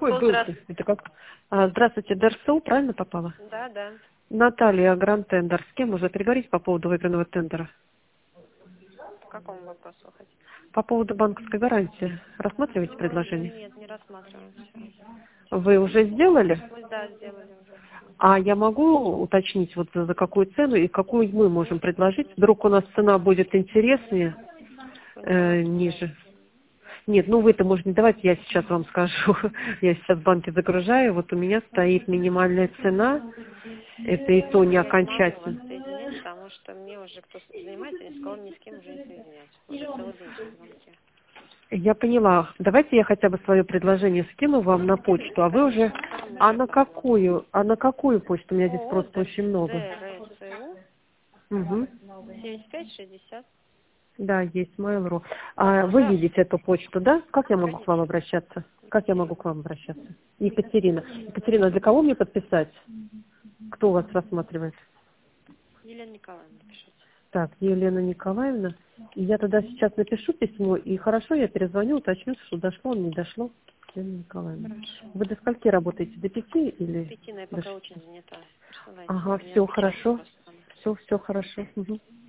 какой был? Это как? Здравствуйте, ДРСУ, правильно попала? Да, да. Наталья, Гранд Тендер. С кем можно переговорить по поводу выигранного тендера? По какому вопросу вы хотите? По поводу банковской гарантии. Рассматриваете предложение? Нет, не рассматриваем все. Вы уже сделали? Мы, да, сделали уже. А я могу уточнить, вот за какую цену и какую мы можем предложить? Вдруг у нас цена будет интереснее, Вы не можете дать. ниже? Нет, ну вы-то, может, не давайте, я сейчас вам скажу. Я сейчас в банке загружаю, вот у меня стоит минимальная цена, это и то не Я не могу вас окончательно. соединять, потому что мне уже кто занимается, ни с кем уже не соединять. Уже целый день сейчас в звонке. Я поняла. Давайте я хотя бы свое предложение скину вам на почту, а вы уже... Конечно, там А уже на какую? А на какую почту? У меня здесь ООО просто очень много. ДРСУ Угу. 7560. Да, есть Mail.ru. А вы Да, видите эту почту, да? Как я могу к вам конечно. обращаться? Как я могу Екатерина. к вам обращаться? Екатерина. Екатерина, для кого мне подписать? Кто вас рассматривает? Елена Николаевна, напишите. Так, Елена Николаевна. И я тогда сейчас напишу письмо, и хорошо, я перезвоню, уточню, что дошло, не дошло. Елена Николаевна. Хорошо. Вы до скольки работаете? До 5 или 5, но я до пока 6? очень занята. Присылайте. Ага, У меня все печать хорошо. просто там. Все хорошо. Мгм.